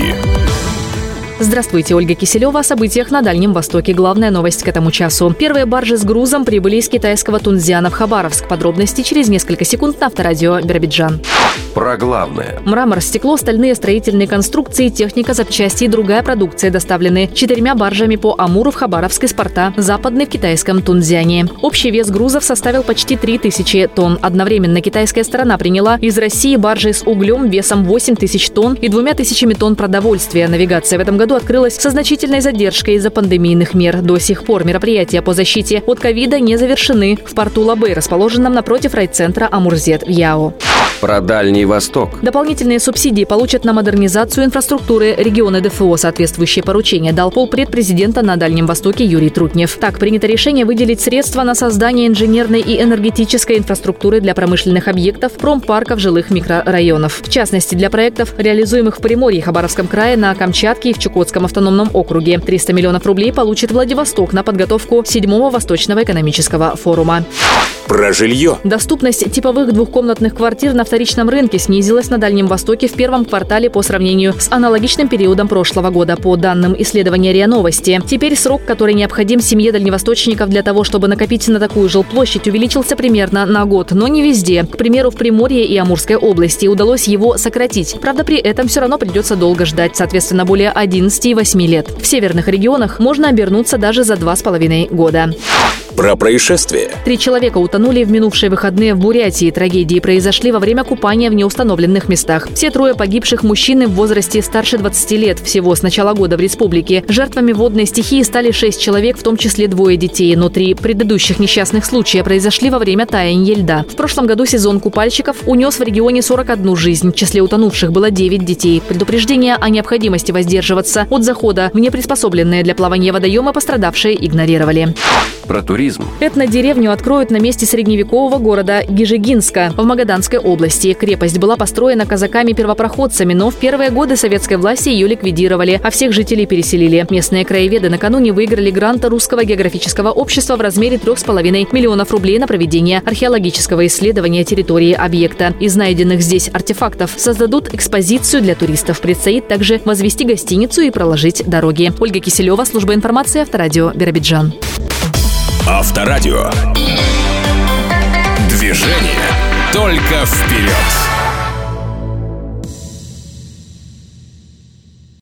Новости. Здравствуйте, Ольга Киселева о событиях на Дальнем Востоке. Главная новость к этому часу. Первые баржи с грузом прибыли из китайского Тунцзяна в Хабаровск. Подробности через несколько секунд на Авторадио Биробиджан. Про главное. Мрамор, стекло, стальные строительные конструкции, техника, запчасти и другая продукция доставлены 4 баржами по Амуру в Хабаровск из порта Западный в китайском Тунцзяне. Общий вес грузов составил почти 3000 тонн. Одновременно китайская сторона приняла из России баржи с углем весом 8000 тонн и 2000 тонн продовольствия. Навигация в этом году открылась со значительной задержкой из-за пандемийных мер. До сих пор мероприятия по защите от ковида не завершены в порту Лабэй, расположенном напротив райцентра Амурзет в Яо. Про Дальний Восток. Дополнительные субсидии получат на модернизацию инфраструктуры региона ДФО. Соответствующее поручение дал полпред президента на Дальнем Востоке Юрий Трутнев. Так, принято решение выделить средства на создание инженерной и энергетической инфраструктуры для промышленных объектов, промпарков, жилых микрорайонов. В частности, для проектов, реализуемых в Приморье, Хабаровском крае, на Камчатке и в Чукотском автономном округе. 300 миллионов рублей получит Владивосток на подготовку 7-го Восточного экономического форума. Про жилье. Доступность типовых двухкомнатных квартир на вторичном рынке снизилась на Дальнем Востоке в первом квартале по сравнению с аналогичным периодом прошлого года, по данным исследования РИА Новости. Теперь срок, который необходим семье дальневосточников для того, чтобы накопить на такую жилплощадь, увеличился примерно на год, но не везде. К примеру, в Приморье и Амурской области удалось его сократить. Правда, при этом все равно придется долго ждать, соответственно, более 11 и 8 лет. В северных регионах можно обернуться даже за 2,5 года. Про происшествие. 3 человека утонули в минувшие выходные в Бурятии. Трагедии произошли во время купания в неустановленных местах. Все 3 погибших мужчины в возрасте старше 20 лет. Всего с начала года в республике. Жертвами водной стихии стали 6 человек, в том числе 2 детей. Но 3 предыдущих несчастных случая произошли во время таяния льда. В прошлом году сезон купальщиков унес в регионе 41 жизнь. В числе утонувших было 9 детей. Предупреждения о необходимости воздерживаться от захода в неприспособленные для плавания водоемы пострадавшие игнорировали. Про туризм. Этнодеревню откроют на месте средневекового города Гижегинска в Магаданской области. Крепость была построена казаками-первопроходцами, но в первые годы советской власти ее ликвидировали, а всех жителей переселили. Местные краеведы накануне выиграли грант Русского географического общества в размере 3,5 миллионов рублей на проведение археологического исследования территории объекта. Из найденных здесь артефактов создадут экспозицию для туристов. Предстоит также возвести гостиницу и проложить дороги. Ольга Киселева, служба информации, Авторадио Биробиджан. Авторадио. Движение только вперед.